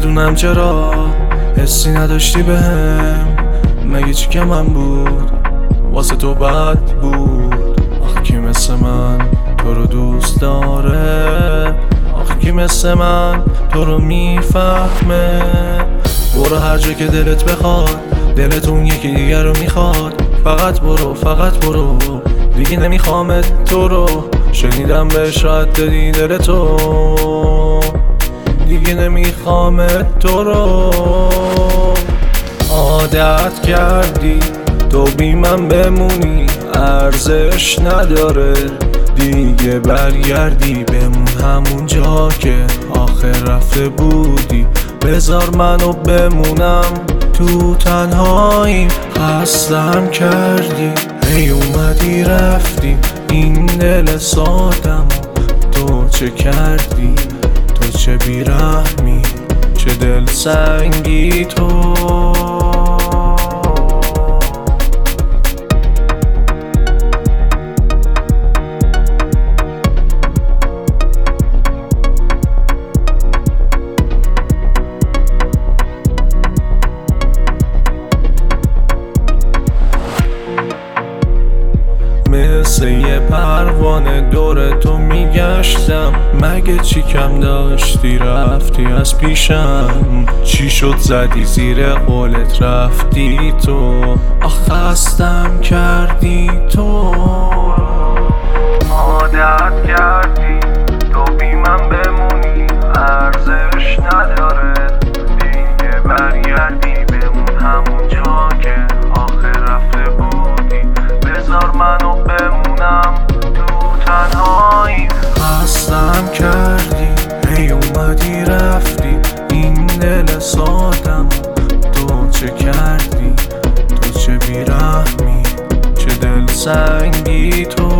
نمیدونم چرا حسی نداشتی بهم. مگه چی که من بود واسه تو بد بود؟ آخه کی مثل من تو رو دوست داره؟ آخه کی مثل من تو رو میفهمه؟ برو هر جا که دلت بخواد، دلت اون یکی دیگر رو میخواد. فقط برو، فقط برو، دیگه نمیخوامت تو رو. شنیدم بهش راحت دادی دل تو، دیگه نمیخوامت تو رو. عادت کردی تو بی من بمونی، ارزش نداره دیگه برگردی بمون همون جا که آخر رفته بودی. بذار منو بمونم تو تنهایی، خستم کردی هی اومدی رفتی. این دل سادم تو چه کردی؟ تو چه بیرحمی، چه دل سنگی تو. مثل یه پروانه دور تو میگشتم، مگه چی کم داشتی رفتی از پیشم؟ چی شد زدی زیر قولت رفتی تو؟ آخه خستم کردی تو. عادت کردی تو بی من بمونی، ارزش نداره دیگه برگردی بمون همون جا که آخر رفته بودی. بذار منو بمونم تو تنهایی، خستم کردی هی اومدی رفتی. این دل سادم تو چه کردی؟ تو چه بیرحمی، چه دل سنگی تو.